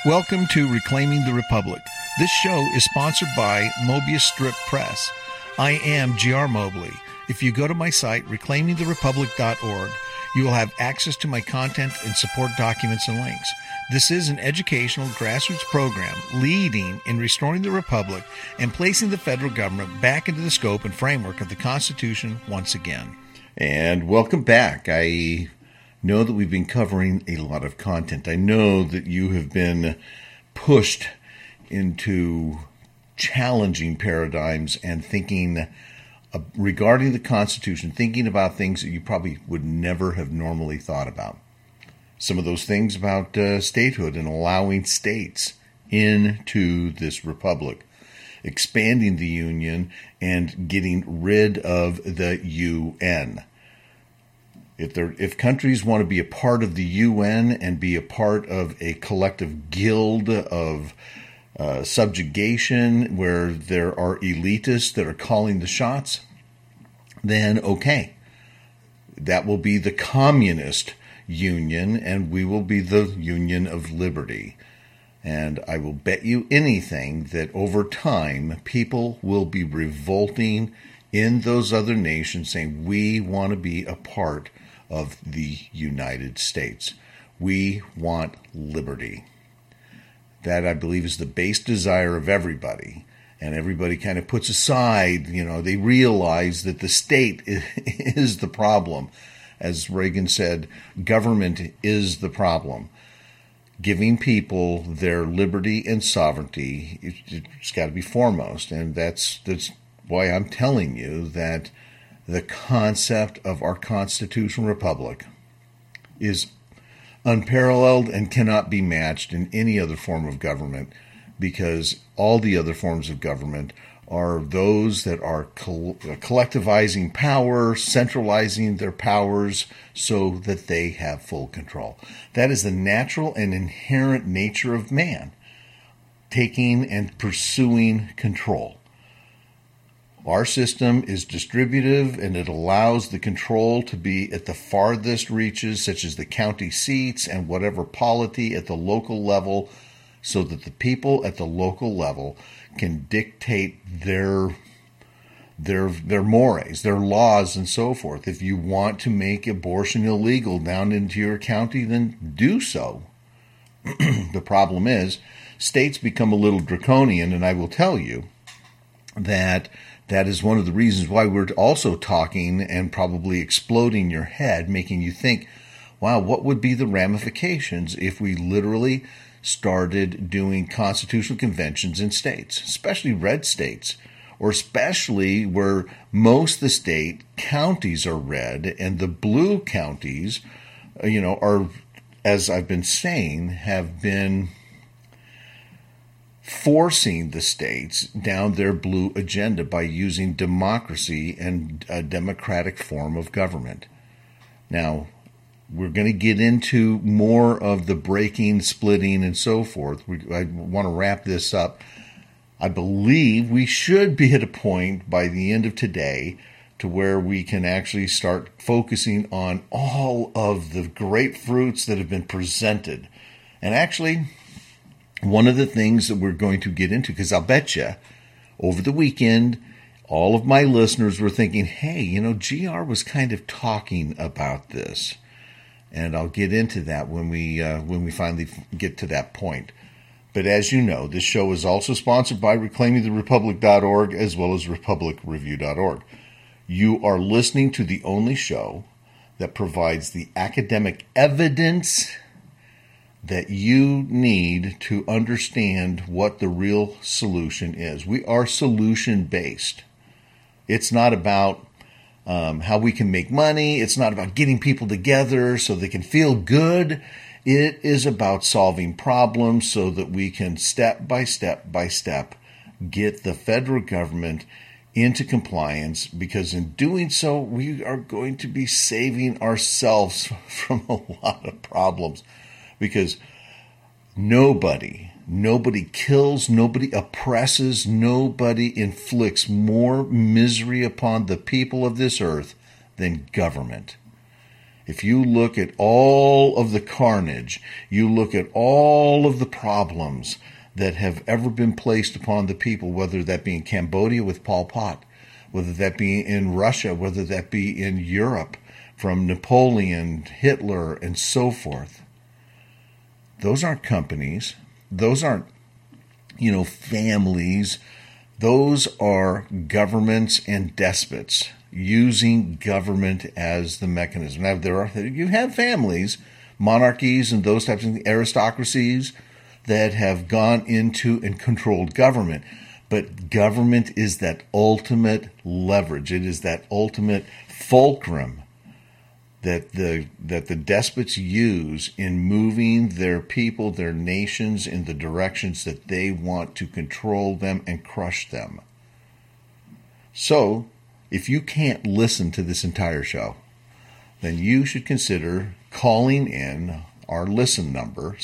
Welcome to Reclaiming the Republic. This show is sponsored by Mobius Strip Press. I am G.R. Mobley. If you go to my site, reclaimingtherepublic.org, you will have access to my content and support documents and links. This is an educational grassroots program leading in restoring the Republic and placing the federal government back into the scope and framework of the Constitution once again. And welcome back. I know that we've been covering a lot of content. I know that you have been pushed into challenging paradigms and thinking regarding the Constitution, thinking about things that you probably would never have normally thought about. Some of those things about statehood and allowing states into this republic, expanding the Union and getting rid of the UN. If countries want to be a part of the UN and be a part of a collective guild of subjugation where there are elitists that are calling the shots, then okay. That will be the communist union, and we will be the Union of Liberty. And I will bet you anything that over time, people will be revolting in those other nations saying, we want to be a part of the United States. We want liberty. That, I believe, is the base desire of everybody. And everybody kind of puts aside, they realize that the state is the problem. As Reagan said, government is the problem. Giving people their liberty and sovereignty, it's got to be foremost. And that's why I'm telling you that the concept of our constitutional republic is unparalleled and cannot be matched in any other form of government, because all the other forms of government are those that are collectivizing power, centralizing their powers so that they have full control. That is the natural and inherent nature of man, taking and pursuing control. Our system is distributive, and it allows the control to be at the farthest reaches, such as the county seats and whatever polity at the local level, so that the people at the local level can dictate their mores, their laws, and so forth. If you want to make abortion illegal down into your county, then do so. The problem is, states become a little draconian, and I will tell you that is one of the reasons why we're also talking and probably exploding your head, making you think, wow, what would be the ramifications if we literally started doing constitutional conventions in states, especially red states, or especially where most of the state counties are red and the blue counties, are, as I've been saying, have been forcing the states down their blue agenda by using democracy and a democratic form of government. Now, we're going to get into more of the breaking, splitting, and so forth. I want to wrap this up. I believe we should be at a point by the end of today to where we can actually start focusing on all of the great fruits that have been presented. And actually, one of the things that we're going to get into, because I'll bet you over the weekend, all of my listeners were thinking, hey, GR was kind of talking about this. And I'll get into that when we finally get to that point. But as you know, this show is also sponsored by reclaimingtherepublic.org as well as republicreview.org. You are listening to the only show that provides the academic evidence that you need to understand what the real solution is. We are solution-based. It's not about how we can make money. It's not about getting people together so they can feel good. It is about solving problems so that we can step by step get the federal government into compliance, because in doing so, we are going to be saving ourselves from a lot of problems. Because nobody kills, nobody oppresses, nobody inflicts more misery upon the people of this earth than government. If you look at all of the carnage, you look at all of the problems that have ever been placed upon the people, whether that be in Cambodia with Pol Pot, whether that be in Russia, whether that be in Europe, from Napoleon, Hitler, and so forth. Those aren't companies. Those aren't, families. Those are governments and despots using government as the mechanism. Now, you have families, monarchies, and those types of aristocracies that have gone into and controlled government. But government is that ultimate leverage. It is that ultimate fulcrum that the despots use in moving their people, their nations, in the directions that they want to control them and crush them. So, if you can't listen to this entire show, then you should consider calling in our listen number,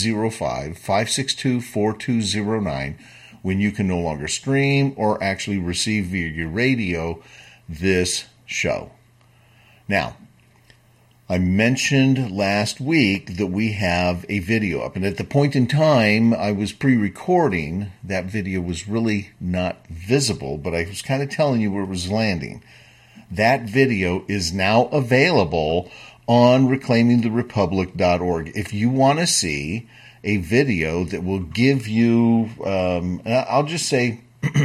605-562-4209, when you can no longer stream or actually receive via your radio this show. Now, I mentioned last week that we have a video up, and at the point in time I was pre-recording, that video was really not visible, but I was kind of telling you where it was landing. That video is now available on reclaimingtherepublic.org. If you want to see a video that will give you, I'll just say,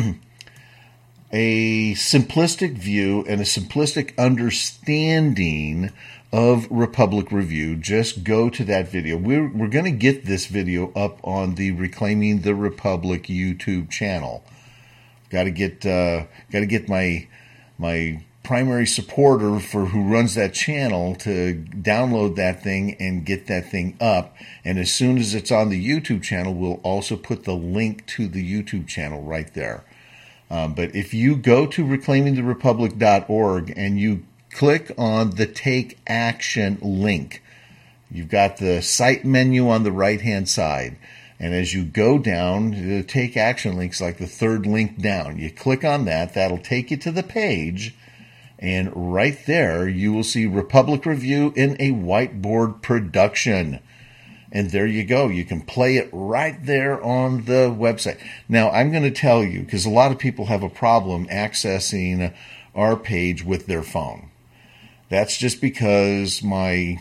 a simplistic view and a simplistic understanding of Republic Review, just go to that video. We're going to get this video up on the Reclaiming the Republic YouTube channel. Got to get my primary supporter for who runs that channel to download that thing and get that thing up. And as soon as it's on the YouTube channel, we'll also put the link to the YouTube channel right there. But if you go to reclaimingtherepublic.org and you click on the Take Action link, you've got the site menu on the right-hand side. And as you go down, the Take Action link's like the third link down. You click on that, that'll take you to the page. And right there, you will see Republic Review in a whiteboard production. And there you go. You can play it right there on the website. Now, I'm going to tell you, because a lot of people have a problem accessing our page with their phone. That's just because my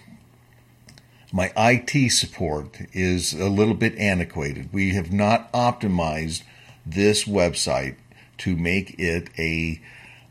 IT support is a little bit antiquated. We have not optimized this website to make it a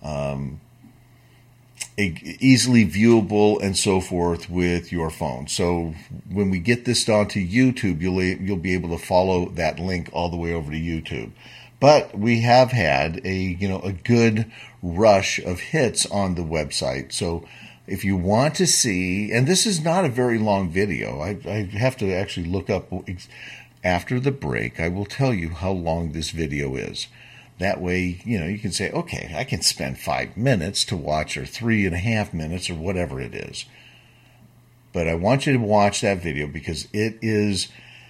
easily viewable and so forth with your phone. So when we get this onto YouTube, you'll be able to follow that link all the way over to YouTube. But we have had a good rush of hits on the website. So if you want to see, and this is not a very long video, I have to actually look up after the break. I will tell you how long this video is. That way, you can say, okay, I can spend 5 minutes to watch, or 3.5 minutes, or whatever it is. But I want you to watch that video because it is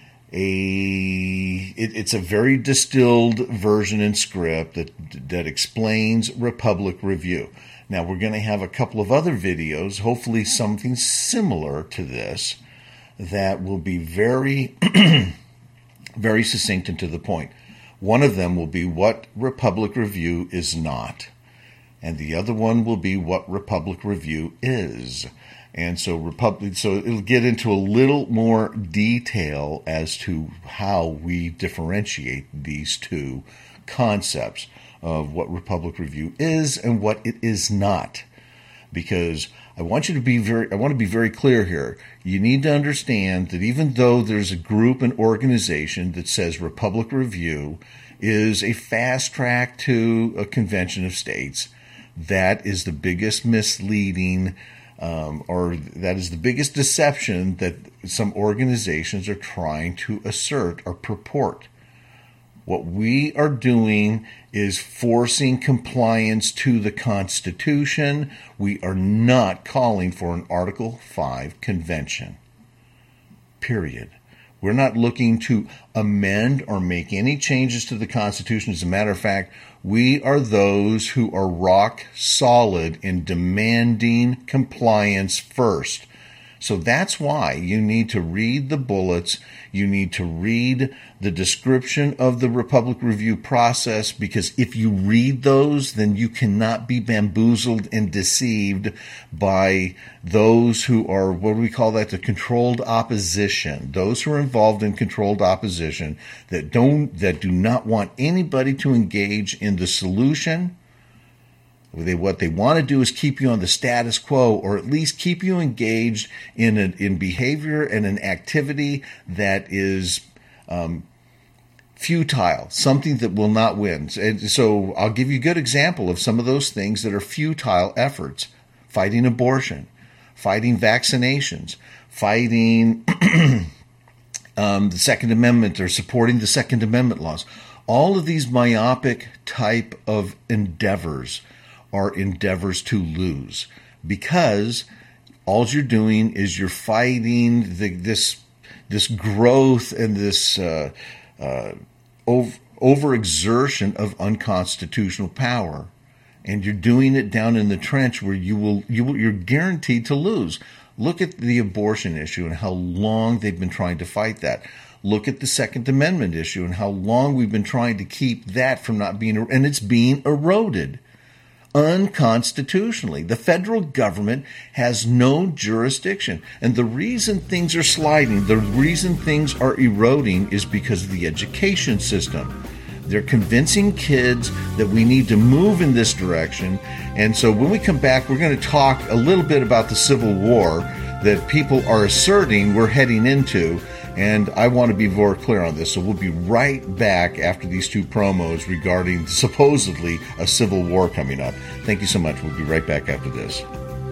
it's a very distilled version and script that explains Republic Review. Now, we're going to have a couple of other videos, hopefully something similar to this, that will be very, very succinct and to the point. One of them will be what Republic Review is not, and the other one will be what Republic Review is. And so it'll get into a little more detail as to how we differentiate these two concepts of what Republic Review is and what it is not. Because I want to be very clear here. You need to understand that even though there's a group and organization that says Republic Review is a fast track to a convention of states, that is the biggest misleading or that is the biggest deception that some organizations are trying to assert or purport. What we are doing is forcing compliance to the Constitution. We are not calling for an Article 5 convention. Period. We're not looking to amend or make any changes to the Constitution. As a matter of fact, We are those who are rock solid in demanding compliance first. So that's why you need to read the bullets. You need to read the description of the Republic Review process, because if you read those, then you cannot be bamboozled and deceived by those who are, what do we call that, the controlled opposition. Those who are involved in controlled opposition that do not want anybody to engage in the solution. What they want to do is keep you on the status quo, or at least keep you engaged in behavior and an activity that is futile, something that will not win. And so I'll give you a good example of some of those things that are futile efforts: fighting abortion, fighting vaccinations, fighting the Second Amendment, or supporting the Second Amendment laws. All of these myopic type of endeavors are endeavors to lose, because all you're doing is you're fighting this growth and this overexertion of unconstitutional power, and you're doing it down in the trench where you're guaranteed to lose. Look at the abortion issue and how long they've been trying to fight that. Look at the Second Amendment issue and how long we've been trying to keep that from not being, and it's being eroded unconstitutionally. The federal government has no jurisdiction. And the reason things are sliding, the reason things are eroding, is because of the education system. They're convincing kids that we need to move in this direction. And so when we come back, we're going to talk a little bit about the Civil War that people are asserting we're heading into. And I want to be more clear on this. So we'll be right back after these two promos regarding supposedly a civil war coming up. Thank you so much. We'll be right back after this.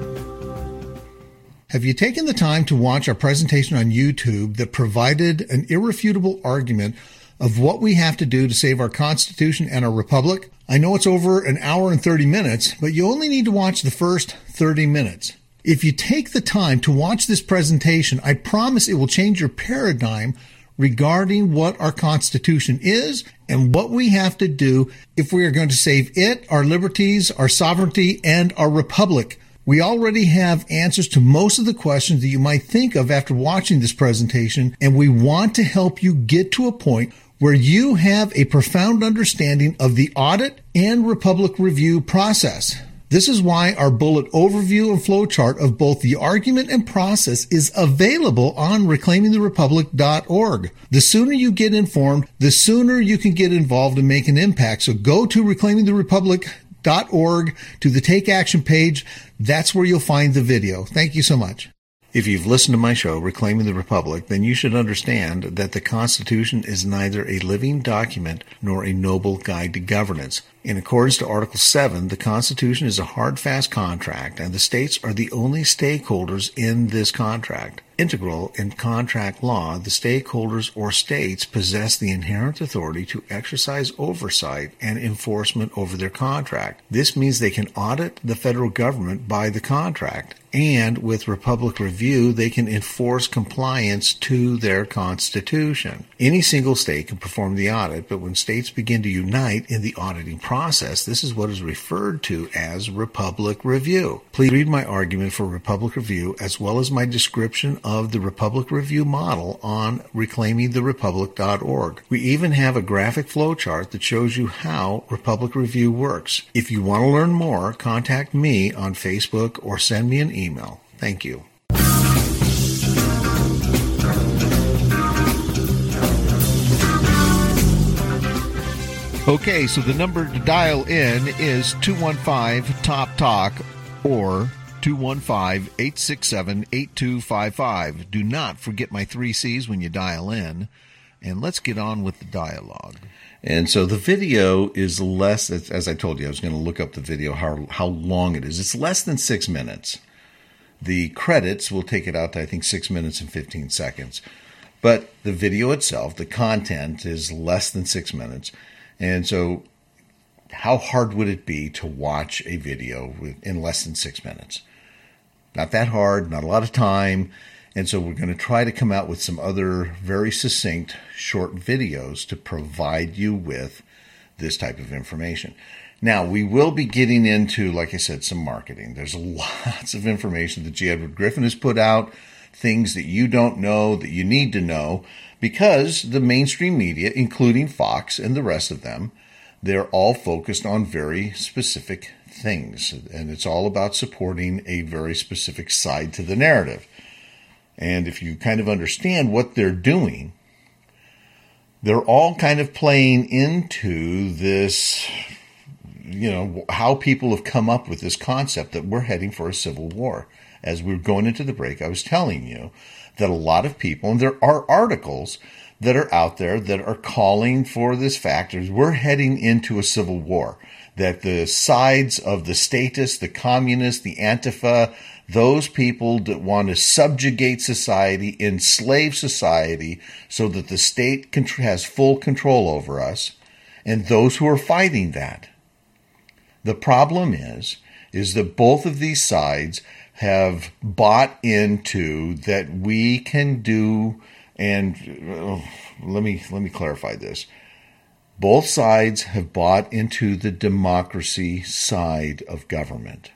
Have you taken the time to watch our presentation on YouTube that provided an irrefutable argument of what we have to do to save our Constitution and our Republic? I know it's over an hour and 30 minutes, but you only need to watch the first 30 minutes. If you take the time to watch this presentation, I promise it will change your paradigm regarding what our Constitution is and what we have to do if we are going to save it, our liberties, our sovereignty, and our republic. We already have answers to most of the questions that you might think of after watching this presentation, and we want to help you get to a point where you have a profound understanding of the audit and Republic Review process. This is why our bullet overview and flowchart of both the argument and process is available on reclaimingtherepublic.org. The sooner you get informed, the sooner you can get involved and make an impact. So go to reclaimingtherepublic.org to the Take Action page. That's where you'll find the video. Thank you so much. If you've listened to my show, Reclaiming the Republic, then you should understand that the Constitution is neither a living document nor a noble guide to governance. In accordance to Article 7, the Constitution is a hard, fast contract, and the states are the only stakeholders in this contract. Integral in contract law, the stakeholders or states possess the inherent authority to exercise oversight and enforcement over their contract. This means they can audit the federal government by the contract, and with Republic Review, they can enforce compliance to their Constitution. Any single state can perform the audit, but when states begin to unite in the auditing process, this is what is referred to as Republic Review. Please read my argument for Republic Review as well as my description of the Republic Review model on reclaimingtherepublic.org. We even have a graphic flowchart that shows you how Republic Review works. If you want to learn more, contact me on Facebook or send me an email. Thank you. Okay, so the number to dial in is 215-TOP-TALK or 215-867-8255. Do not forget my 3 C's when you dial in, and let's get on with the dialogue. And so the video is less, as I told you, I was going to look up the video, how long it is. It's less than 6 minutes. The credits will take it out to, I think, 6 minutes and 15 seconds. But the video itself, the content, is less than 6 minutes. And so how hard would it be to watch a video in less than 6 minutes? Not that hard, not a lot of time. And so we're going to try to come out with some other very succinct short videos to provide you with this type of information. Now, we will be getting into, like I said, some marketing. There's lots of information that G. Edward Griffin has put out, things that you don't know that you need to know, because the mainstream media, including Fox and the rest of them, they're all focused on very specific things. And it's all about supporting a very specific side to the narrative. And if you kind of understand what they're doing, they're all kind of playing into this, how people have come up with this concept that we're heading for a civil war. As we were going into the break, I was telling you that a lot of people, and there are articles that are out there that are calling for this fact, we're heading into a civil war, that the sides of the statists, the communists, the Antifa, those people that want to subjugate society, enslave society, so that the state has full control over us, and those who are fighting that. The problem is that both of these sides have bought into that we can do, and let me clarify this. Both sides have bought into the democracy side of government.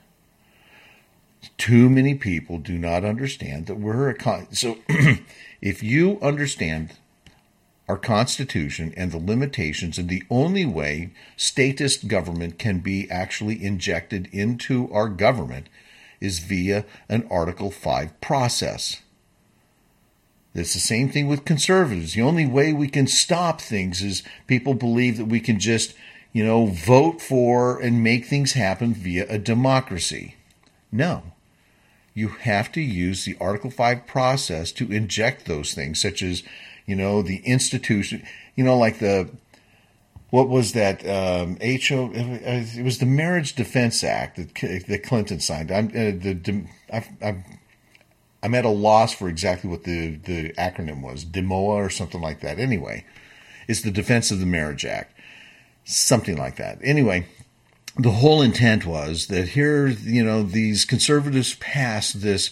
Too many people do not understand that we're so if you understand our Constitution and the limitations, and the only way statist government can be actually injected into our government is via an Article 5 process. It's the same thing with conservatives. The only way we can stop things is people believe that we can just, vote for and make things happen via a democracy. No. You have to use the Article 5 process to inject those things, such as, the institution, like what was that, it was the Marriage Defense Act that Clinton signed. I'm at a loss for exactly what the acronym was, DEMOA or something like that. Anyway, it's the Defense of the Marriage Act, something like that. Anyway, the whole intent was that here, these conservatives passed this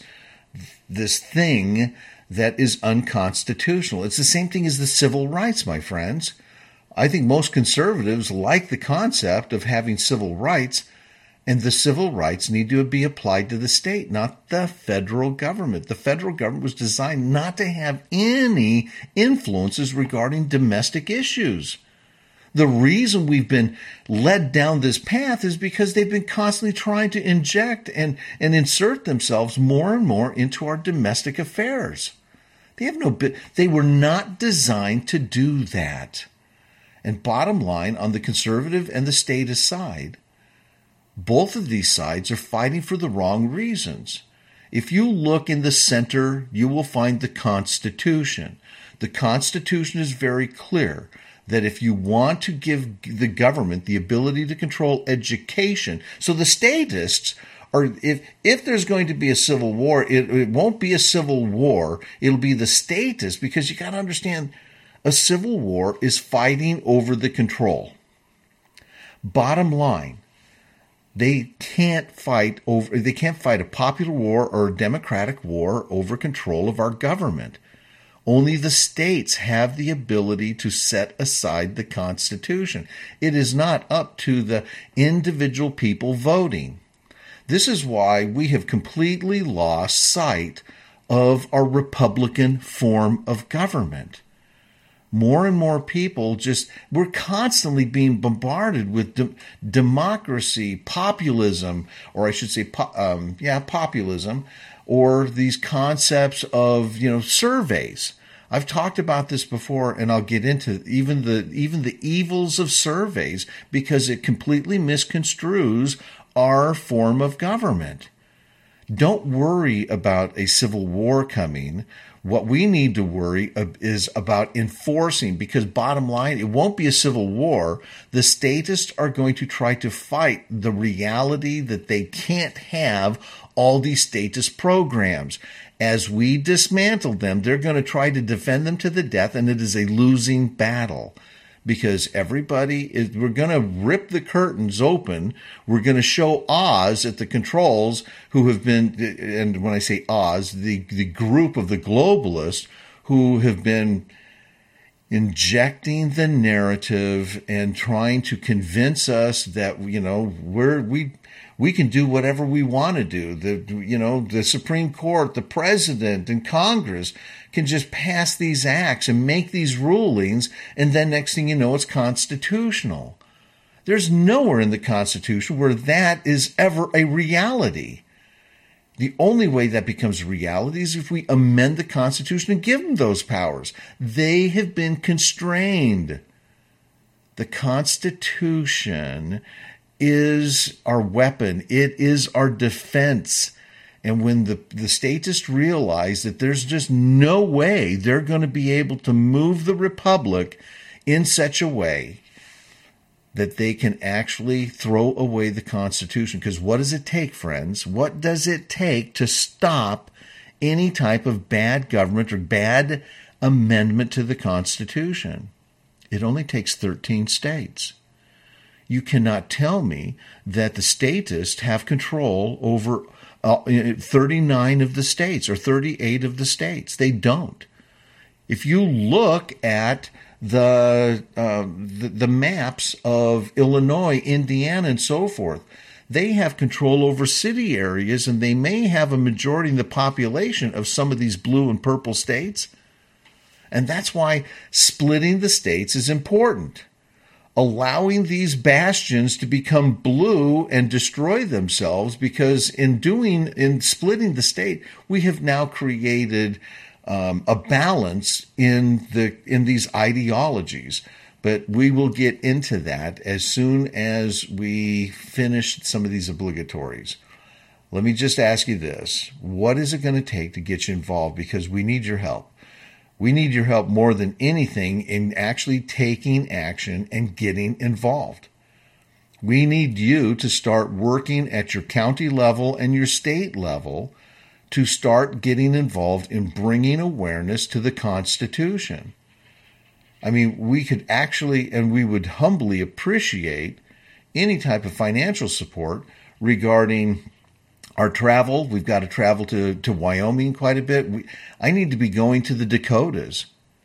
thing that is unconstitutional. It's the same thing as the civil rights, my friends. I think most conservatives like the concept of having civil rights, and the civil rights need to be applied to the state, not the federal government. The federal government was designed not to have any influences regarding domestic issues. The reason we've been led down this path is because they've been constantly trying to inject and insert themselves more and more into our domestic affairs. They were not designed to do that. And bottom line, on the conservative and the statist side, both of these sides are fighting for the wrong reasons. If you look in the center, you will find the Constitution. The Constitution is very clear that if you want to give the government the ability to control education, so the statists are, if there's going to be a civil war, it won't be a civil war, it'll be the statists, because you got to understand, a civil war is fighting over the control. Bottom line, they can't fight a popular war or a democratic war over control of our government. Only the states have the ability to set aside the Constitution. It is not up to the individual people voting. This is why we have completely lost sight of our Republican form of government. More and more people we're constantly being bombarded with democracy, populism, or I should say, populism, or these concepts of, surveys. I've talked about this before, and I'll get into even the evils of surveys, because it completely misconstrues our form of government. Don't worry about a civil war coming. What we need to worry is about enforcing, because bottom line, it won't be a civil war. The statists are going to try to fight the reality that they can't have all these statist programs. As we dismantle them, they're going to try to defend them to the death, and it is a losing battle. Because we're going to rip the curtains open. We're going to show Oz at the controls, who have been, and when I say Oz, the group of the globalists who have been injecting the narrative and trying to convince us that, we can do whatever we want to do. The Supreme Court, the president, and Congress can just pass these acts and make these rulings, and then next thing you know, it's constitutional. There's nowhere in the Constitution where that is ever a reality. The only way that becomes a reality is if we amend the Constitution and give them those powers. They have been constrained. The Constitution is our weapon. It is our defense. And when the statists realize that there's just no way they're going to be able to move the republic in such a way that they can actually throw away the Constitution. Because what does it take, friends? What does it take to stop any type of bad government or bad amendment to the Constitution? It only takes 13 states. You cannot tell me that the statists have control over 39 of the states or 38 of the states. They don't. If you look at the maps of Illinois, Indiana, and so forth, they have control over city areas, and they may have a majority in the population of some of these blue and purple states. And that's why splitting the states is important. Allowing these bastions to become blue and destroy themselves, because in splitting the state, we have now created a balance in these ideologies. But we will get into that as soon as we finish some of these obligatories. Let me just ask you this. What is it going to take to get you involved? Because we need your help. We need your help more than anything in actually taking action and getting involved. We need you to start working at your county level and your state level to start getting involved in bringing awareness to the Constitution. I mean, we could actually, and we would humbly appreciate any type of financial support regarding our travel. We've got to travel to Wyoming quite a bit. I need to be going to the Dakotas.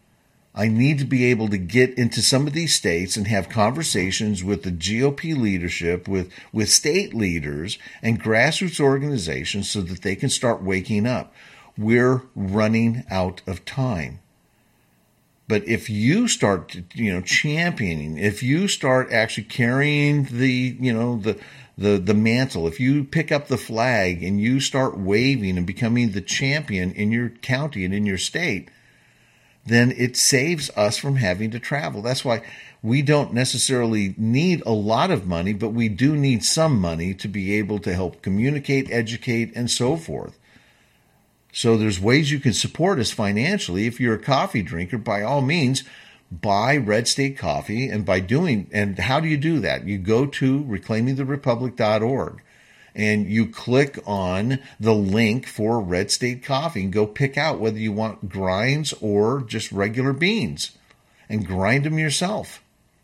I need to be able to get into some of these states and have conversations with the GOP leadership, with state leaders and grassroots organizations so that they can start waking up. We're running out of time. But if you start, championing, if you start actually carrying the mantle, if you pick up the flag and you start waving and becoming the champion in your county and in your state, then it saves us from having to travel. That's why we don't necessarily need a lot of money, but we do need some money to be able to help communicate, educate, and so forth. So there's ways you can support us financially. If you're a coffee drinker, by all means, buy Red State Coffee. And how do you do that? You go to reclaimingtherepublic.org and you click on the link for Red State Coffee and go pick out whether you want grinds or just regular beans and grind them yourself.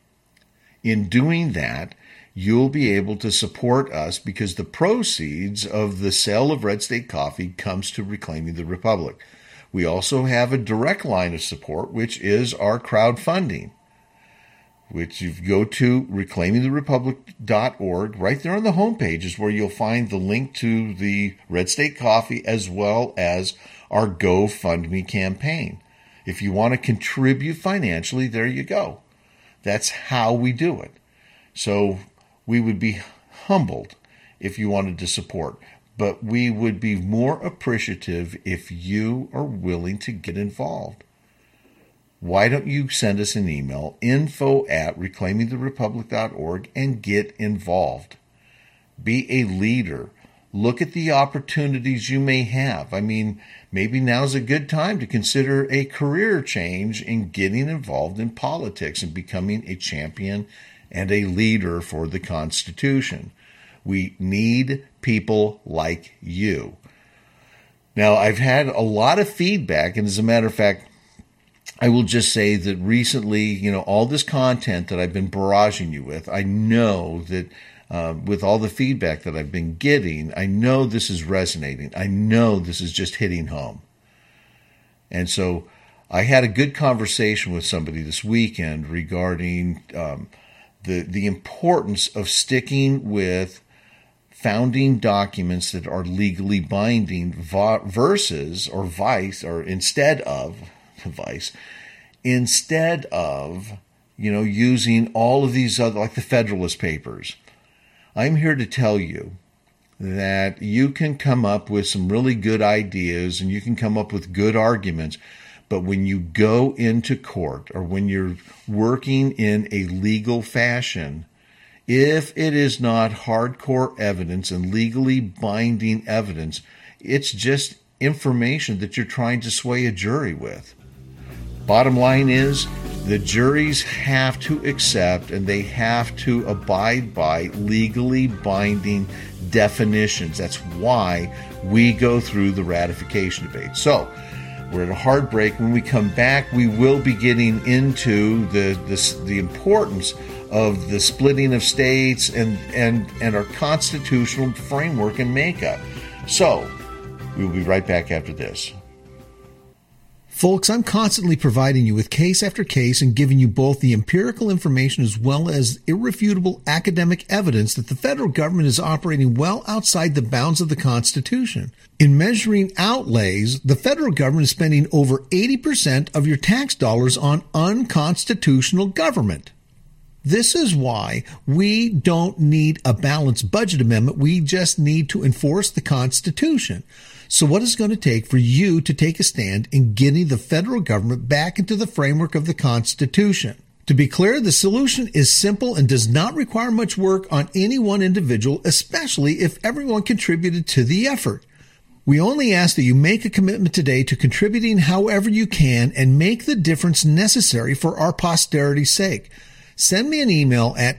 In doing that, you'll be able to support us because the proceeds of the sale of Red State Coffee comes to Reclaiming the Republic. We also have a direct line of support, which is our crowdfunding, which you go to reclaimingtherepublic.org. Right there on the homepage is where you'll find the link to the Red State Coffee as well as our GoFundMe campaign. If you want to contribute financially, there you go. That's how we do it. So we would be humbled if you wanted to support, but we would be more appreciative if you are willing to get involved. Why don't you send us an email, info@reclaimingtherepublic.org, and get involved. Be a leader. Look at the opportunities you may have. I mean, maybe now's a good time to consider a career change in getting involved in politics and becoming a champion and a leader for the Constitution. We need people like you. Now, I've had a lot of feedback, and as a matter of fact, I will just say that recently, all this content that I've been barraging you with, I know that with all the feedback that I've been getting, I know this is resonating. I know this is just hitting home. And so I had a good conversation with somebody this weekend regarding the importance of sticking with founding documents that are legally binding versus or vice or instead of using all of these other, like the Federalist Papers. I'm here to tell you that you can come up with some really good ideas and you can come up with good arguments, but when you go into court or when you're working in a legal fashion, if it is not hardcore evidence and legally binding evidence, it's just information that you're trying to sway a jury with. Bottom line is, the juries have to accept and they have to abide by legally binding definitions. That's why we go through the ratification debate. So, we're at a hard break. When we come back, we will be getting into the importance of the splitting of states and our constitutional framework and makeup. So, we will be right back after this. Folks, I'm constantly providing you with case after case and giving you both the empirical information as well as irrefutable academic evidence that the federal government is operating well outside the bounds of the Constitution. In measuring outlays, the federal government is spending over 80% of your tax dollars on unconstitutional government. This is why we don't need a balanced budget amendment. We just need to enforce the Constitution. So what is it going to take for you to take a stand in getting the federal government back into the framework of the Constitution? To be clear, the solution is simple and does not require much work on any one individual, especially if everyone contributed to the effort. We only ask that you make a commitment today to contributing however you can and make the difference necessary for our posterity's sake. Send me an email at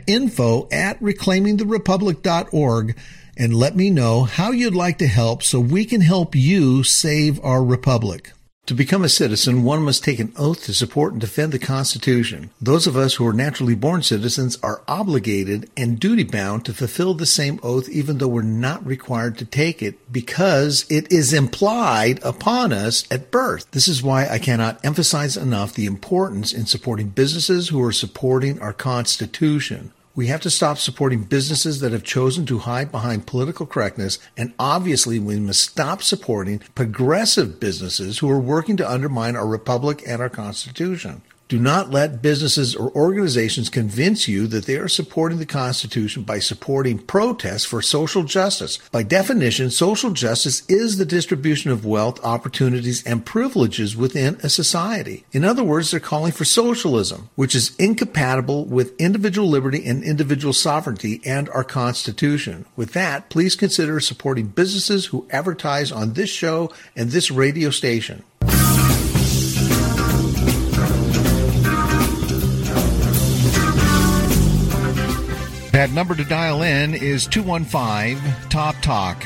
info@reclaimingtherepublic.org and let me know how you'd like to help so we can help you save our republic. To become a citizen, one must take an oath to support and defend the Constitution. Those of us who are naturally born citizens are obligated and duty-bound to fulfill the same oath even though we're not required to take it because it is implied upon us at birth. This is why I cannot emphasize enough the importance in supporting businesses who are supporting our Constitution. We have to stop supporting businesses that have chosen to hide behind political correctness, and obviously we must stop supporting progressive businesses who are working to undermine our republic and our Constitution. Do not let businesses or organizations convince you that they are supporting the Constitution by supporting protests for social justice. By definition, social justice is the distribution of wealth, opportunities, and privileges within a society. In other words, they're calling for socialism, which is incompatible with individual liberty and individual sovereignty and our Constitution. With that, please consider supporting businesses who advertise on this show and this radio station. That number to dial in is 215-TOP-TALK,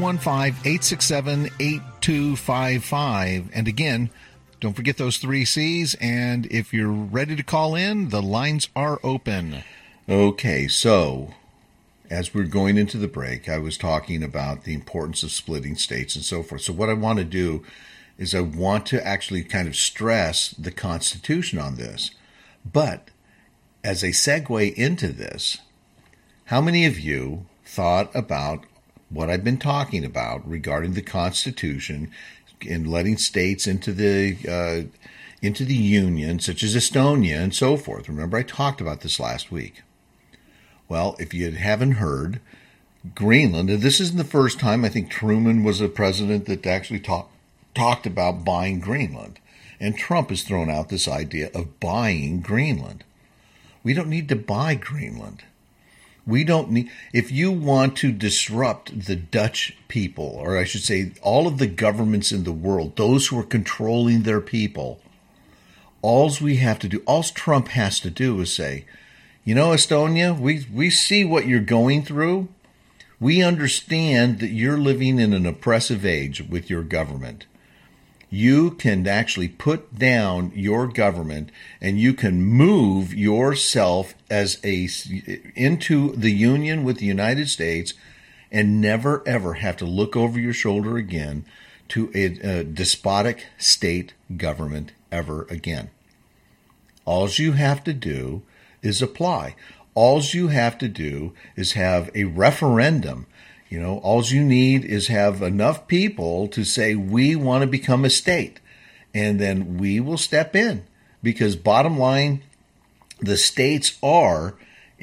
215-867-8255. And again, don't forget those 3 C's. And if you're ready to call in, the lines are open. Okay, so as we're going into the break, I was talking about the importance of splitting states and so forth. So what I want to do is I want to actually kind of stress the Constitution on this. But as a segue into this, how many of you thought about what I've been talking about regarding the Constitution and letting states into the Union, such as Estonia and so forth? Remember, I talked about this last week. Well, if you haven't heard, Greenland, and this isn't the first time, I think Truman was a president that actually talked about buying Greenland. And Trump has thrown out this idea of buying Greenland. We don't need to buy Greenland. We don't need, if you want to disrupt the Dutch people, or I should say all of the governments in the world, those who are controlling their people, all Trump has to do is say, you know, Estonia, we see what you're going through. We understand that you're living in an oppressive age with your government. You can actually put down your government and you can move yourself into the union with the United States and never ever have to look over your shoulder again to a despotic state government ever again. All you have to do is apply. All you have to do is have a referendum. All you need is have enough people to say, we want to become a state. And then we will step in. Because bottom line, the states are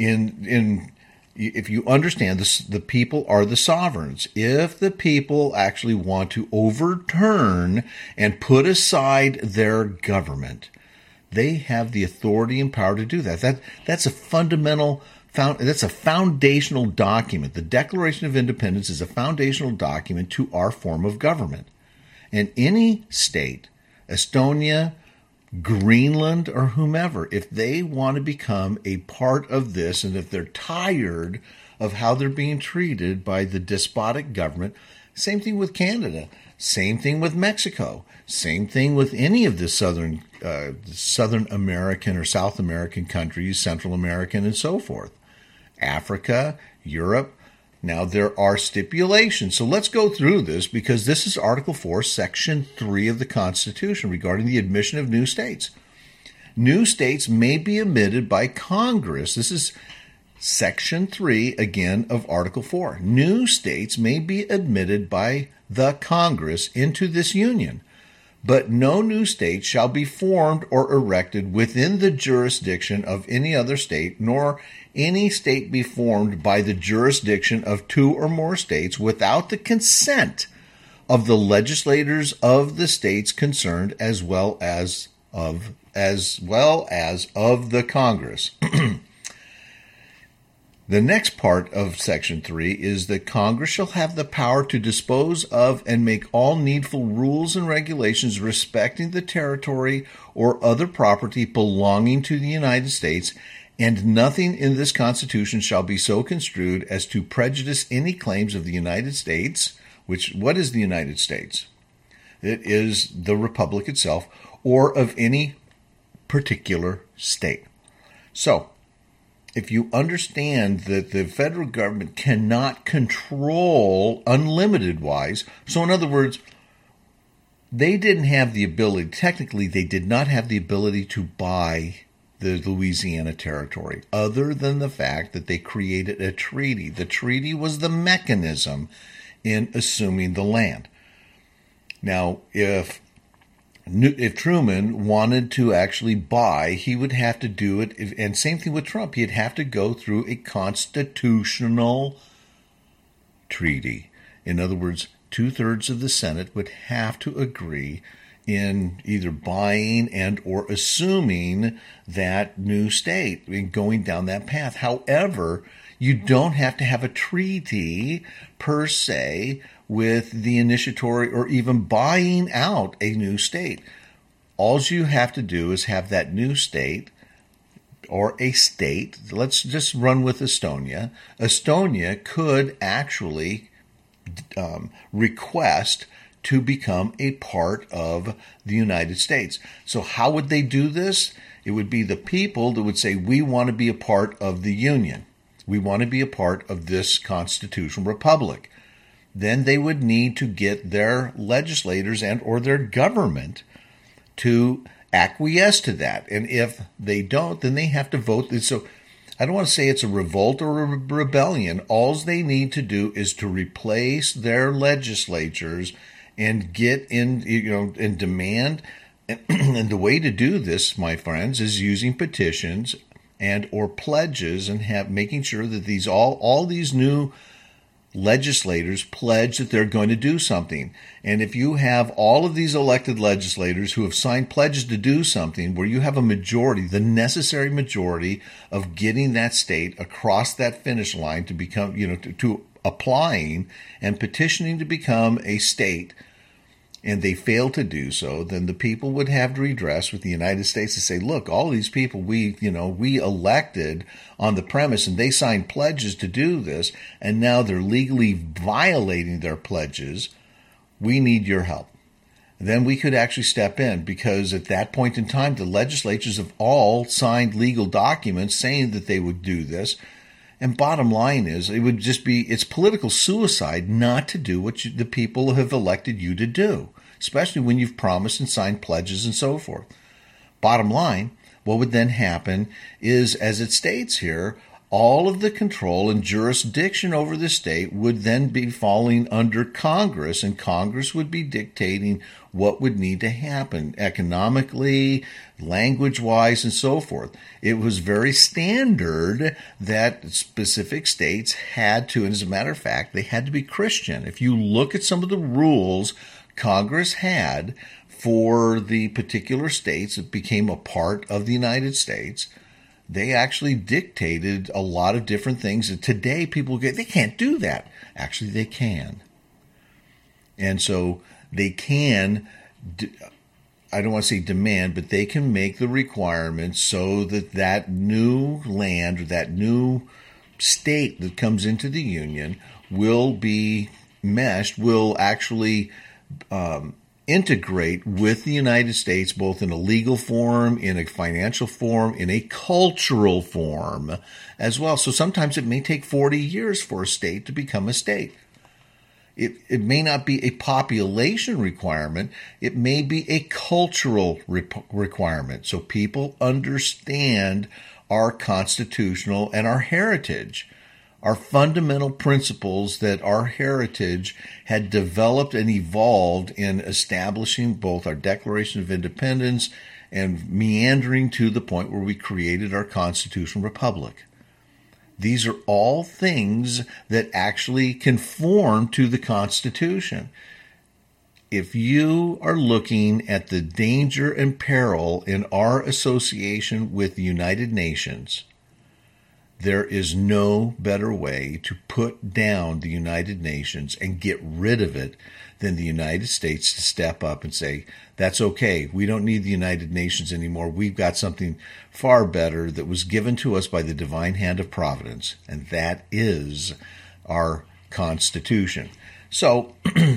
if you understand this, the people are the sovereigns. If the people actually want to overturn and put aside their government, they have the authority and power to do that. That's a fundamental, that's a foundational document. The Declaration of Independence is a foundational document to our form of government. And any state, Estonia, Greenland, or whomever, if they want to become a part of this, and if they're tired of how they're being treated by the despotic government, same thing with Canada, same thing with Mexico, same thing with any of the Southern American or South American countries, Central American, and so forth, Africa, Europe. Now, there are stipulations. So let's go through this, because this is Article 4, Section 3 of the Constitution regarding the admission of new states. New states may be admitted by Congress. This is Section 3, again, of Article 4. New states may be admitted by the Congress into this union, but no new state shall be formed or erected within the jurisdiction of any other state, nor any state be formed by the jurisdiction of two or more states without the consent of the legislators of the states concerned, as well as of the Congress. The next part of Section 3 is that Congress shall have the power to dispose of and make all needful rules and regulations respecting the territory or other property belonging to the United States, and nothing in this Constitution shall be so construed as to prejudice any claims of the United States, what is the United States? It is the Republic itself, or of any particular state. So, if you understand that the federal government cannot control unlimited-wise, so in other words, they didn't have the ability, technically they did not have the ability to buy the Louisiana Territory, other than the fact that they created a treaty. The treaty was the mechanism in assuming the land. Now, if Truman wanted to actually buy, he would have to do it, and same thing with Trump, he'd have to go through a constitutional treaty. In other words, 2/3 of the Senate would have to agree in either buying and or assuming that new state and going down that path. However, you don't have to have a treaty per se with the initiatory or even buying out a new state. All you have to do is have that new state or a state. Let's just run with Estonia. Estonia could actually request to become a part of the United States. So how would they do this? It would be the people that would say, we want to be a part of the Union. We want to be a part of this constitutional republic. Then they would need to get their legislators and or their government to acquiesce to that. And if they don't, then they have to vote. So I don't want to say it's a revolt or a rebellion. All they need to do is to replace their legislatures and get in, and demand. And the way to do this, my friends, is using petitions and or pledges and making sure that all these new legislators pledge that they're going to do something. And if you have all of these elected legislators who have signed pledges to do something, where you have a majority, the necessary majority of getting that state across that finish line to become, to applying and petitioning to become a state, and they fail to do so, then the people would have to redress with the United States to say, look, all these people we elected on the premise, and they signed pledges to do this, and now they're legally violating their pledges. We need your help. Then we could actually step in, because at that point in time, the legislatures have all signed legal documents saying that they would do this. And bottom line is, it would just be, it's political suicide not to do what the people have elected you to do. especially when you've promised and signed pledges and so forth. Bottom line, what would then happen is, as it states here, all of the control and jurisdiction over the state would then be falling under Congress, and Congress would be dictating what would need to happen economically, language-wise, and so forth. It was very standard that specific states had to, and as a matter of fact, they had to be Christian. If you look at some of the rules Congress had for the particular states that became a part of the United States, they actually dictated a lot of different things. And today people they can't do that. Actually, they can. And so they can, I don't want to say demand, but they can make the requirements so that that new land or that new state that comes into the Union will be meshed, will actually integrate with the United States, both in a legal form, in a financial form, in a cultural form as well. So sometimes it may take 40 years for a state to become a state. It may not be a population requirement. It may be a cultural requirement. So people understand our constitutional and our heritage, our fundamental principles that our heritage had developed and evolved in establishing both our Declaration of Independence and meandering to the point where we created our constitutional republic. These are all things that actually conform to the Constitution. If you are looking at the danger and peril in our association with the United Nations, there is no better way to put down the United Nations and get rid of it than the United States to step up and say, that's okay. We don't need the United Nations anymore. We've got something far better that was given to us by the divine hand of providence, and that is our Constitution. So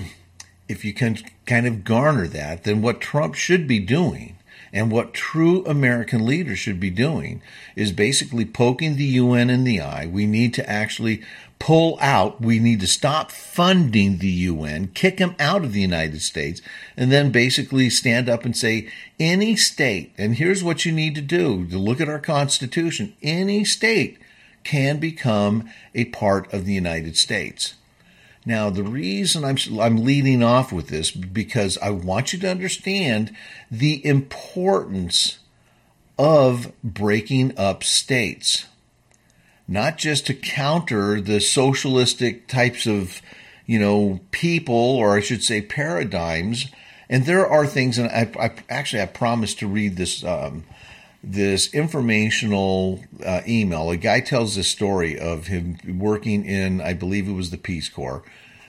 if you can kind of garner that, then what Trump should be doing and what true American leaders should be doing is basically poking the UN in the eye. We need to actually pull out. We need to stop funding the UN, kick them out of the United States, and then basically stand up and say, any state, and here's what you need to do, to look at our Constitution, any state can become a part of the United States. Now, the reason I'm leading off with this, because I want you to understand the importance of breaking up states, not just to counter the socialistic types of, people, or I should say paradigms. And there are things, and I promised to read this this informational email. A guy tells this story of him working in, I believe it was the Peace Corps,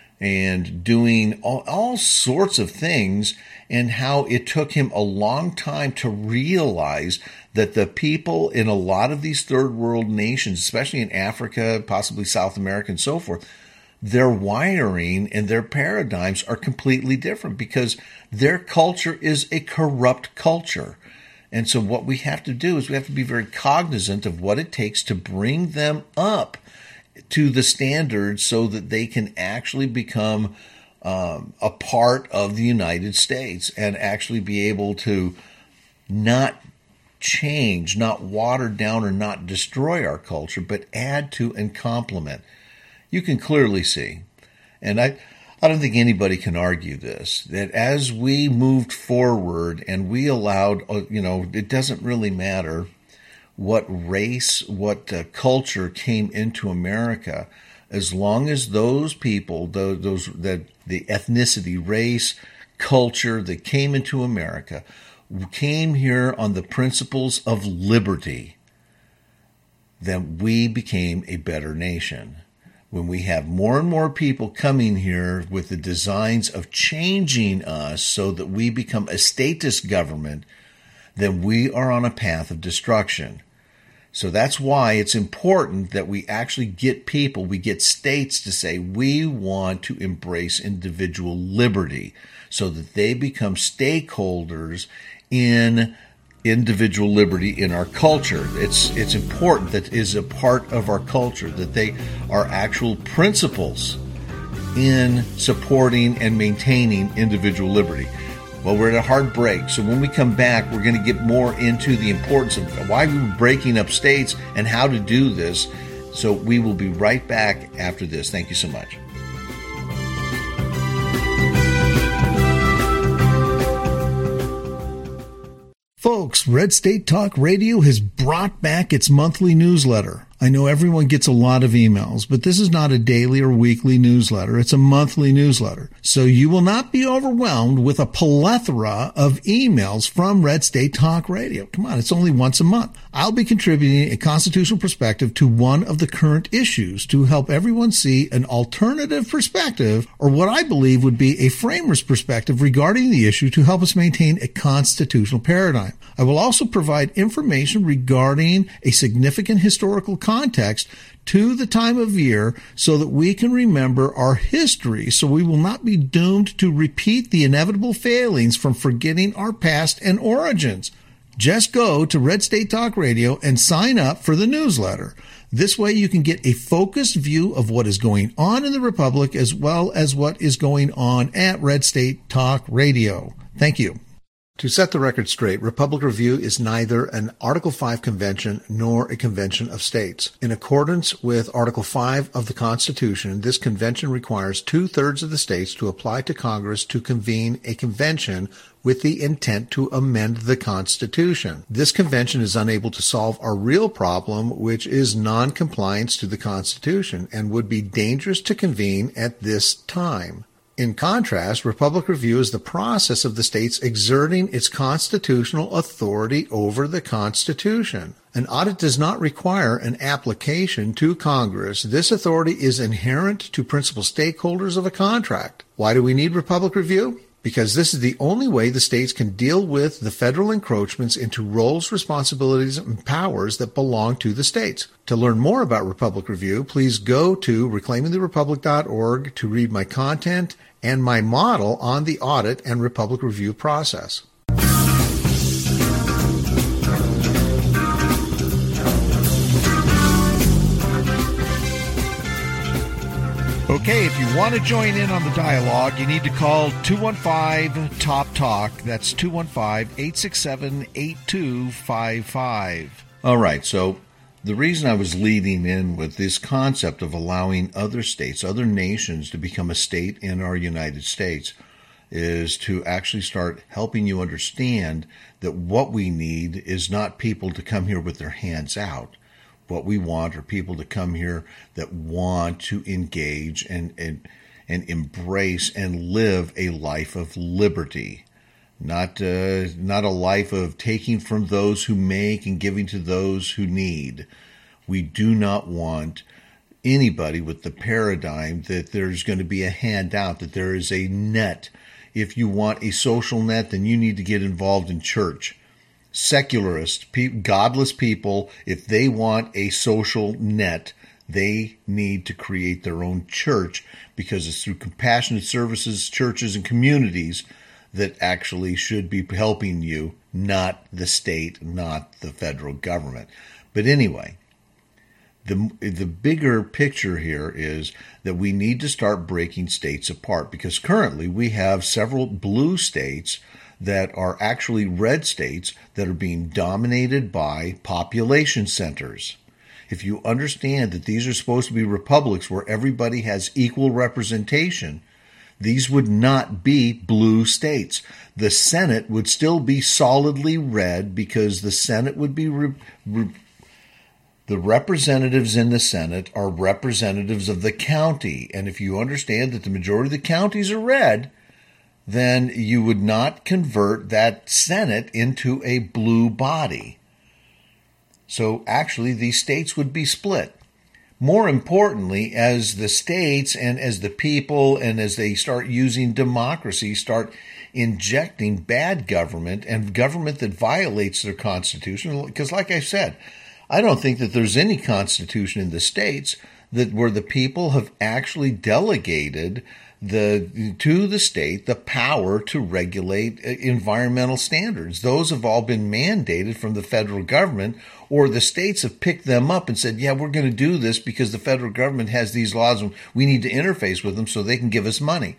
and doing all sorts of things, and how it took him a long time to realize that the people in a lot of these third world nations, especially in Africa, possibly South America and so forth, their wiring and their paradigms are completely different because their culture is a corrupt culture. And so what we have to do is we have to be very cognizant of what it takes to bring them up to the standards so that they can actually become a part of the United States and actually be able to not change, not water down or not destroy our culture, but add to and complement. You can clearly see, and I don't think anybody can argue this, that as we moved forward and we allowed, it doesn't really matter what race, what culture came into America, as long as those people, the ethnicity, race, culture that came into America came here on the principles of liberty, then we became a better nation. When we have more and more people coming here with the designs of changing us so that we become a statist government, then we are on a path of destruction. So that's why it's important that we actually get people, we get states to say we want to embrace individual liberty so that they become stakeholders in individual liberty in our culture. It's important that is a part of our culture, that they are actual principles in supporting and maintaining individual liberty. Well, we're at a hard break, so when we come back, we're going to get more into the importance of why we're breaking up states and how to do this. So we will be right back after this. Thank you so much. Folks, Red State Talk Radio has brought back its monthly newsletter. I know everyone gets a lot of emails, but this is not a daily or weekly newsletter. It's a monthly newsletter. So you will not be overwhelmed with a plethora of emails from Red State Talk Radio. Come on, it's only once a month. I'll be contributing a constitutional perspective to one of the current issues to help everyone see an alternative perspective, or what I believe would be a framer's perspective regarding the issue to help us maintain a constitutional paradigm. I will also provide information regarding a significant historical context to the time of year so that we can remember our history, so we will not be doomed to repeat the inevitable failings from forgetting our past and origins. Just go to Red State Talk Radio and sign up for the newsletter. This way you can get a focused view of what is going on in the Republic as well as what is going on at Red State Talk Radio. Thank you. To set the record straight, Republic Review is neither an Article 5 convention nor a convention of states. In accordance with Article 5 of the Constitution, this convention requires 2/3 of the states to apply to Congress to convene a convention with the intent to amend the Constitution. This convention is unable to solve our real problem, which is non-compliance to the Constitution, and would be dangerous to convene at this time. In contrast, Republic Review is the process of the states exerting its constitutional authority over the Constitution. An audit does not require an application to Congress. This authority is inherent to principal stakeholders of a contract. Why do we need Republic Review? Because this is the only way the states can deal with the federal encroachments into roles, responsibilities, and powers that belong to the states. To learn more about Republic Review, please go to reclaimingtherepublic.org to read my content and my model on the audit and Republic Review process. Okay, if you want to join in on the dialogue, you need to call 215-TOP-TALK. That's 215-867-8255. All right, so the reason I was leading in with this concept of allowing other states, other nations to become a state in our United States is to actually start helping you understand that what we need is not people to come here with their hands out. What we want are people to come here that want to engage and embrace and live a life of liberty, not a life of taking from those who make and giving to those who need. We do not want anybody with the paradigm that there's going to be a handout, that there is a net. If you want a social net, then you need to get involved in church. Secularist, godless people, if they want a social net, they need to create their own church, because it's through compassionate services, churches, and communities that actually should be helping you, not the state, not the federal government. But anyway, the bigger picture here is that we need to start breaking states apart, because currently we have several blue states that are actually red states that are being dominated by population centers. If you understand that these are supposed to be republics where everybody has equal representation, these would not be blue states. The Senate would still be solidly red, because the Senate would be the representatives in the Senate are representatives of the county. And if you understand that the majority of the counties are red, then you would not convert that Senate into a blue body. So actually, these states would be split. More importantly, as the states and as the people and as they start using democracy, start injecting bad government and government that violates their constitution, because like I said, I don't think that there's any constitution in the states that where the people have actually delegated to the state the power to regulate environmental standards. Those have all been mandated from the federal government, or the states have picked them up and said, yeah, we're going to do this because the federal government has these laws and we need to interface with them so they can give us money.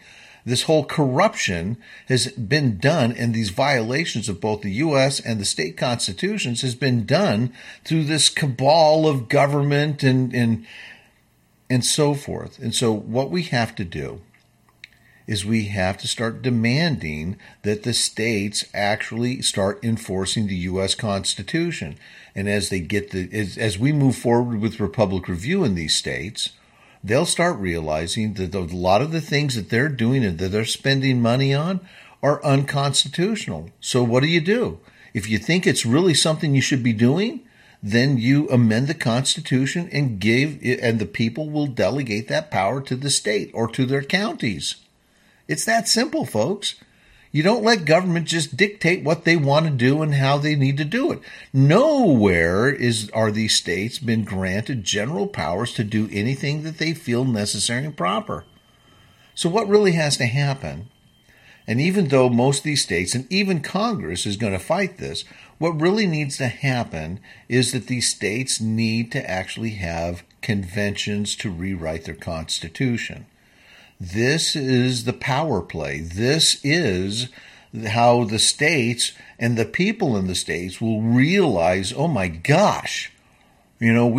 This whole corruption has been done, and these violations of both the U.S. and the state constitutions has been done through this cabal of government and so forth. And so what we have to do is we have to start demanding that the states actually start enforcing the U.S. Constitution. And as we move forward with Republic Review in these states, they'll start realizing that a lot of the things that they're doing and that they're spending money on are unconstitutional. So what do? If you think it's really something you should be doing, then you amend the Constitution and the people will delegate that power to the state or to their counties. It's that simple, folks. You don't let government just dictate what they want to do and how they need to do it. Nowhere are these states been granted general powers to do anything that they feel necessary and proper. So what really has to happen, and even though most of these states and even Congress is going to fight this, what really needs to happen is that these states need to actually have conventions to rewrite their constitution. This is the power play. This is how the states and the people in the states will realize, oh my gosh, there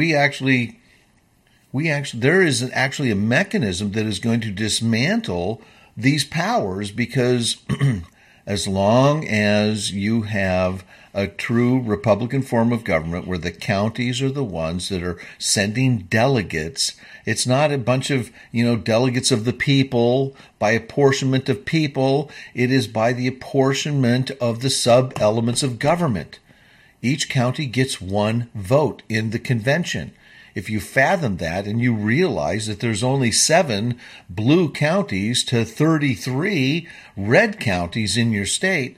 is actually a mechanism that is going to dismantle these powers, because as long as you have a true Republican form of government where the counties are the ones that are sending delegates, it's not a bunch of, delegates of the people by apportionment of people. It is by the apportionment of the sub-elements of government. Each county gets one vote in the convention. If you fathom that and you realize that there's only 7 blue counties to 33 red counties in your state,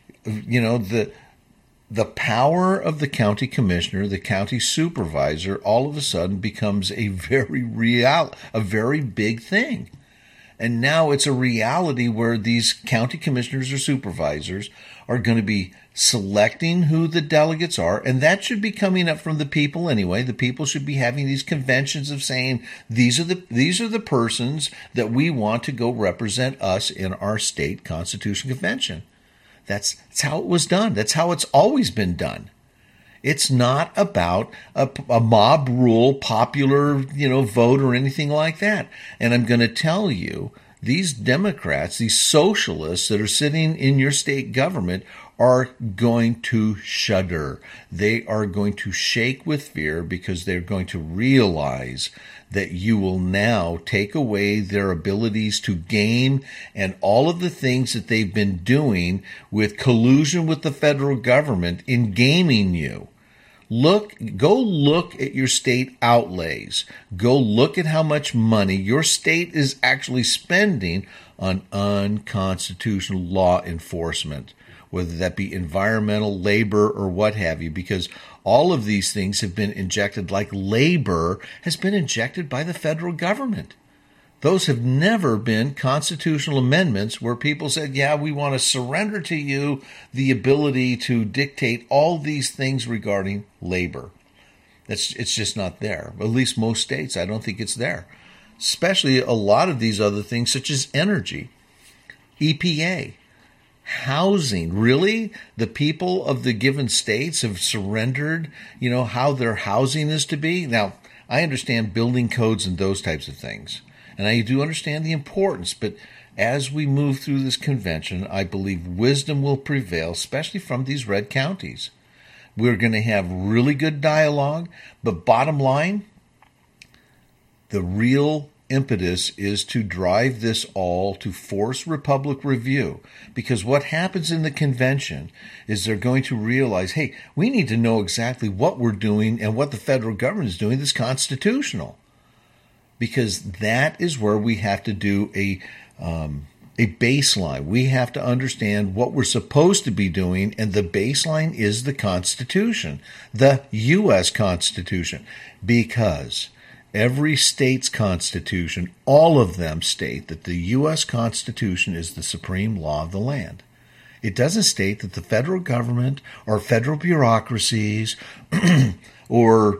the power of the county commissioner, the county supervisor, all of a sudden becomes a very big thing. And now it's a reality where these county commissioners or supervisors are going to be selecting who the delegates are, and that should be coming up from the people anyway. The people should be having these conventions of saying, these are the persons that we want to go represent us in our state constitution convention. That's how it was done. That's how it's always been done. It's not about a mob rule, popular, vote or anything like that. And I'm going to tell you, these Democrats, these socialists that are sitting in your state government are going to shudder. They are going to shake with fear, because they're going to realize that you will now take away their abilities to game and all of the things that they've been doing with collusion with the federal government in gaming you. Go look at your state outlays. Go look at how much money your state is actually spending on unconstitutional law enforcement, whether that be environmental, labor, or what have you, because all of these things have been injected, like labor has been injected by the federal government. Those have never been constitutional amendments where people said, yeah, we want to surrender to you the ability to dictate all these things regarding labor. It's just not there. At least most states, I don't think it's there. Especially a lot of these other things, such as energy, EPA, housing. Really? The people of the given states have surrendered, how their housing is to be? Now, I understand building codes and those types of things. And I do understand the importance, but as we move through this convention, I believe wisdom will prevail, especially from these red counties. We're going to have really good dialogue, but bottom line, the real impetus is to drive this all to force Republic Review. Because what happens in the convention is they're going to realize, hey, we need to know exactly what we're doing and what the federal government is doing that's constitutional. Because that is where we have to do a baseline. We have to understand what we're supposed to be doing, and the baseline is the Constitution, the U.S. Constitution, because every state's constitution, all of them state that the U.S. Constitution is the supreme law of the land. It doesn't state that the federal government or federal bureaucracies or,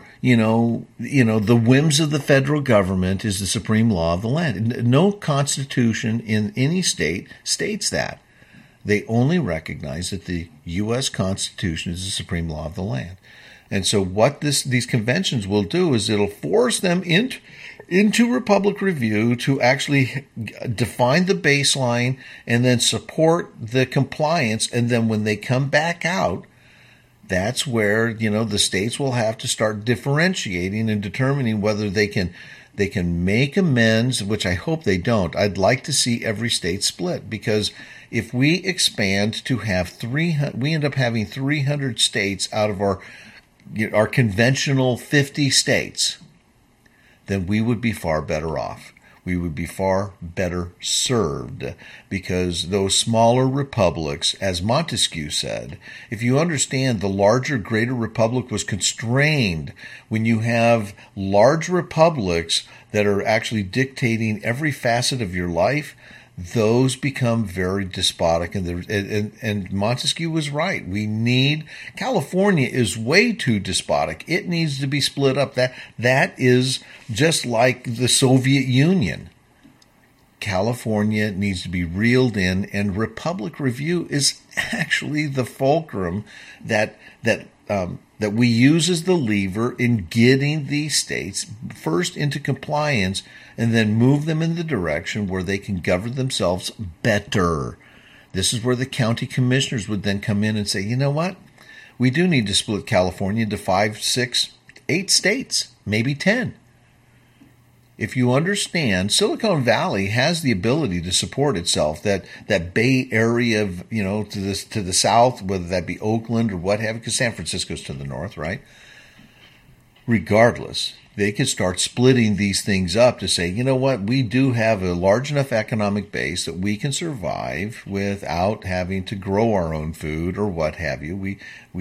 the whims of the federal government is the supreme law of the land. No constitution in any state states that. They only recognize that the U.S. Constitution is the supreme law of the land. And so what these conventions will do is it'll force them into Republic Review to actually define the baseline and then support the compliance. And then when they come back out, that's where, the states will have to start differentiating and determining whether they can make amends, which I hope they don't. I'd like to see every state split, because if we expand to have we end up having 300 states out of our conventional 50 states, then we would be far better off. We would be far better served, because those smaller republics, as Montesquieu said, if you understand the larger, greater republic was constrained, when you have large republics that are actually dictating every facet of your life, those become very despotic. And Montesquieu was right. California is way too despotic. It needs to be split up. That is just like the Soviet Union. California needs to be reeled in, and Republic Review is actually the fulcrum that we use as the lever in getting these states first into compliance and then move them in the direction where they can govern themselves better. This is where the county commissioners would then come in and say, you know what? We do need to split California into 5, 6, 8 states, maybe 10. If you understand, Silicon Valley has the ability to support itself. That Bay Area of, to the south, whether that be Oakland or what have you, because San Francisco's to the north, right? Regardless, they could start splitting these things up to say, you know what, we do have a large enough economic base that we can survive without having to grow our own food or what have you.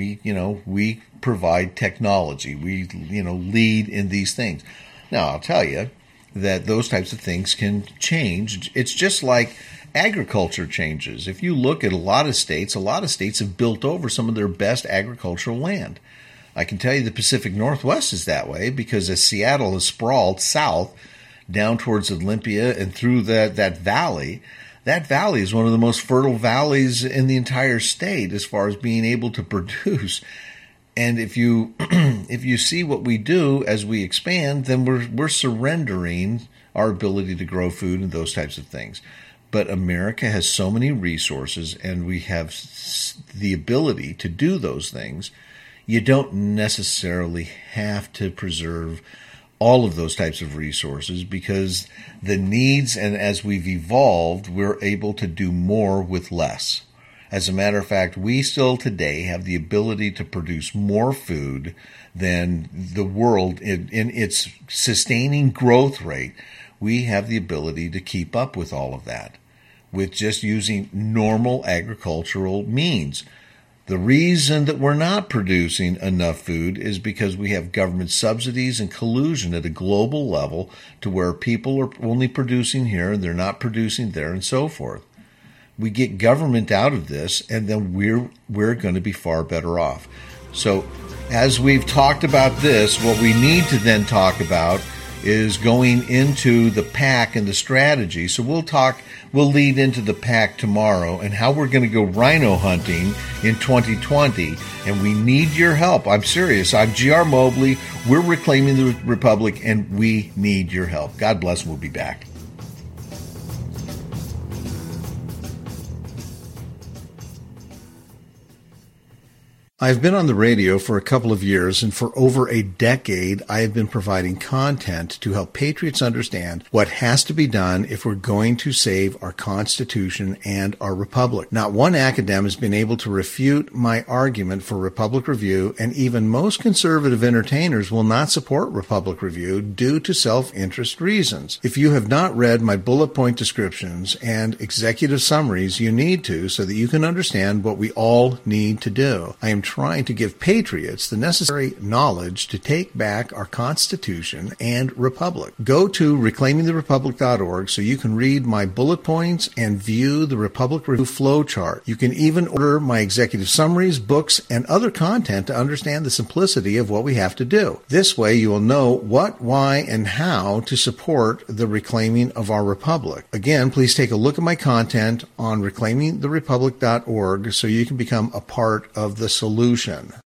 We provide technology. We, lead in these things. Now, I'll tell you that those types of things can change. It's just like agriculture changes. If you look at a lot of states have built over some of their best agricultural land. I can tell you the Pacific Northwest is that way, because as Seattle is sprawled south down towards Olympia and through that valley is one of the most fertile valleys in the entire state as far as being able to produce. And if you see what we do as we expand, then we're surrendering our ability to grow food and those types of things. But America has so many resources, and we have the ability to do those things. You don't necessarily have to preserve all of those types of resources, because the needs, and as we've evolved, we're able to do more with less. As a matter of fact, we still today have the ability to produce more food than the world in its sustaining growth rate. We have the ability to keep up with all of that with just using normal agricultural means. The reason that we're not producing enough food is because we have government subsidies and collusion at a global level to where people are only producing here and they're not producing there and so forth. We get government out of this, and then we're going to be far better off. So as we've talked about this, what we need to then talk about is going into the PAC and the strategy. So we'll lead into the PAC tomorrow and how we're going to go rhino hunting in 2020. And we need your help. I'm serious. I'm G.R. Mobley. We're reclaiming the Republic, and we need your help. God bless, and we'll be back. I've been on the radio for a couple of years, and for over a decade, I have been providing content to help patriots understand what has to be done if we're going to save our Constitution and our Republic. Not one academic has been able to refute my argument for Republic Review, and even most conservative entertainers will not support Republic Review due to self-interest reasons. If you have not read my bullet point descriptions and executive summaries, you need to, so that you can understand what we all need to do. I am trying to give patriots the necessary knowledge to take back our Constitution and Republic. Go to reclaimingtherepublic.org so you can read my bullet points and view the Republic Review flowchart. You can even order my executive summaries, books, and other content to understand the simplicity of what we have to do. This way you will know what, why, and how to support the reclaiming of our Republic. Again, please take a look at my content on reclaimingtherepublic.org so you can become a part of the solution.